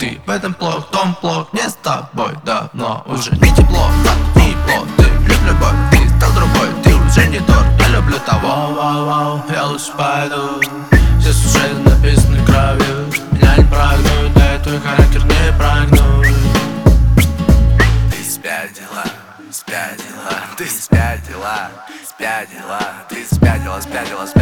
Ты в этом плох, в том плох, не с тобой давно уже не тепло, так тепло. Ты влюб любовь, ты стал другой, ты уже не тот, я люблю того. Вау-вау-вау, я лучше пойду, здесь уже написано кровью. Меня не прогнуть, да и твой характер не прогнуть. Ты спятила, спятила, ты спятила, спятила, ты спятила, спятила, спятила.